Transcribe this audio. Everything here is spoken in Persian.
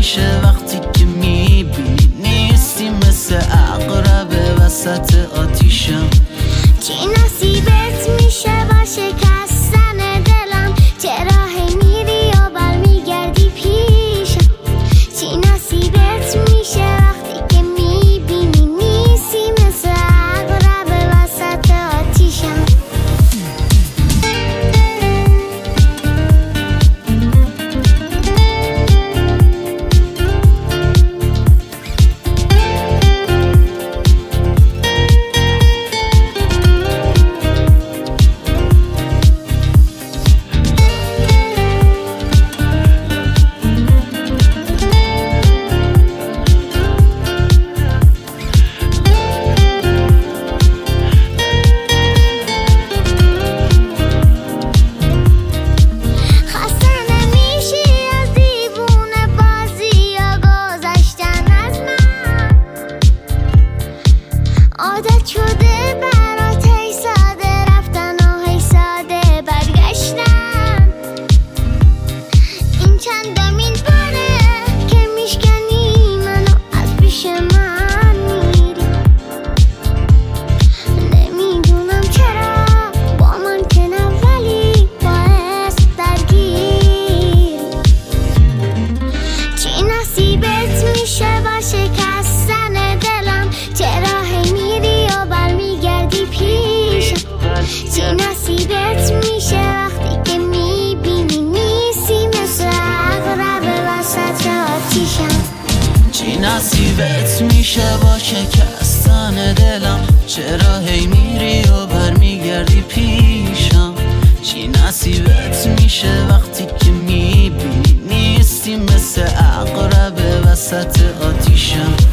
میشه وقتی که میبینی نیستی، مثل عقرب وسط آتیشم. چی نصیبت میشه با شکستن دلم؟ چرا هی میری و برمیگردی پیشم؟ چی نصیبت میشه وقتی که میبینی نیستی، مثل عقرب وسط آتیشم. عادت شده برات هی ساده رفتن و هی ساده برگشتن. این چندمین باره که میشکنی منو از پیش من میری. نمیدونم چرا با من که ولی باعث درگیری. چی نصیبت میشه با شکستن دلم؟ چرا چی نصیبت میشه وقتی که میبینی نیستی، مثل عقرب وسط آتیشم. چی نصیبت میشه با شکستن دلم؟ چرا هی میری و برمیگردی پیشم؟ چی نصیبت میشه وقتی که میبینی نیستی، مثل عقرب وسط آتیشم.